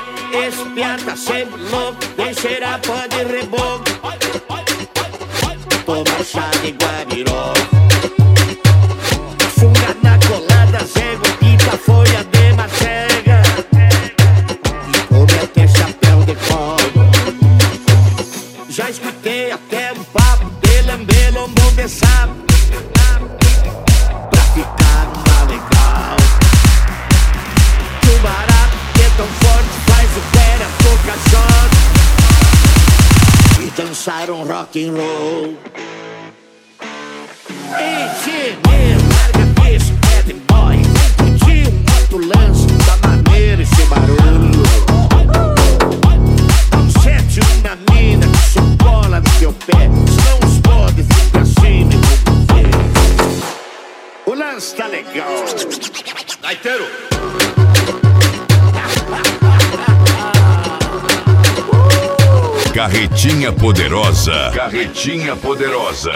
Esse piá tá sempre louco, vem cheirar pó de reboco. Toma chá de guabiró, funga na colada, zego, quinta folha de macega, e come até chapéu de couro. Já escutei até um papo de lamber lombo de sapo, pra ficar numa legal. Que o barato que é tão forte faz o pé a toca choque e dançar um rock and roll. Ei, tio, larga isso, bad boy. Curtiu um outro lance, da maneira esse barulho. Dá um sete na mina que só cola no teu pé, senão os pode vir pra cima e vou ver. O lance tá legal. Gaiteiro! Carretinha Poderosa. Carretinha Poderosa.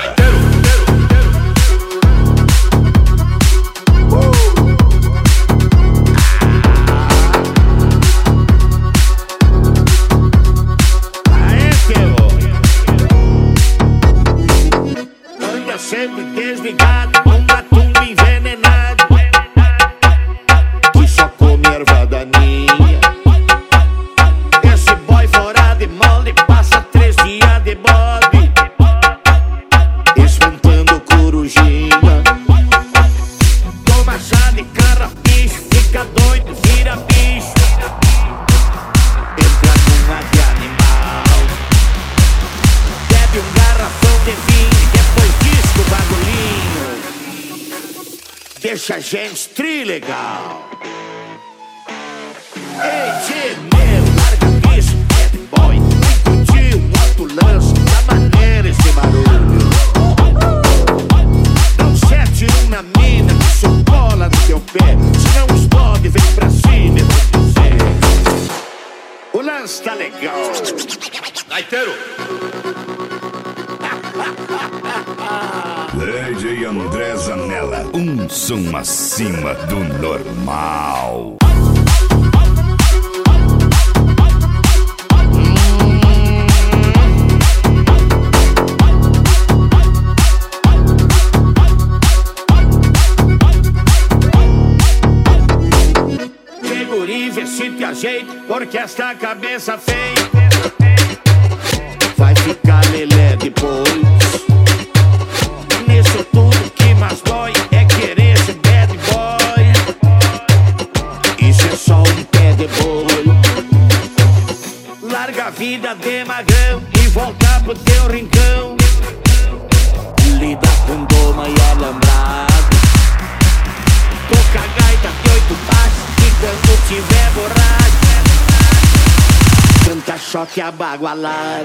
Anda sempre desligado, um matumbo envenenado que só come erva daninha. Esse boy fora de molde passa 3 dias de bode, espantando corujinha. Toma chá de carrapicho, fica doido, vira bicho, entra numa de animal, bebe um garrafão de vinho, depois diz o bagulhinho deixa a gente trilegal. Ei, tio, meu, larga isso, bad boy. Curtiu um outro lance, da maneira esse barulho. Dá um 7-1 na mina que só cola no teu pé, senão os bode vem pra cima e vou dizer. O lance tá legal. Gaiteiro! DJ André Zanella, um som acima do normal. Que guri, vê se te ajeita, porque esta cabeça feia vai ficar lelé depois. Nisso tudo que mais dói é querer ser bad boy. Isso é só um pé de boi. Larga a vida de magrão e volta pro teu rincão. Lida com doma e alambrado, toca gaita de 8 baixos e quando tiver borracho canta choque abagualado.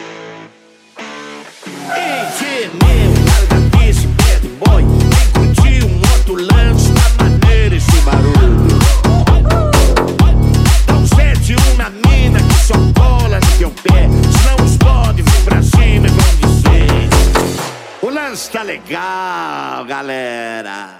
Ei, tio, meu, larga disso, bad boy. Vem curtir um outro lance, da maneira esse barulho. Dá um 7-1 na mina que só cola no teu pé, senão os bode vêm pra cima e vão dizer. O lance tá legal, galera.